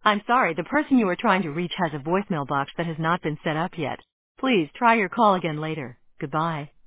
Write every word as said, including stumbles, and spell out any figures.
I'm sorry, the person you are trying to reach has a voicemail box that has not been set up yet. Please try your call again later. Goodbye.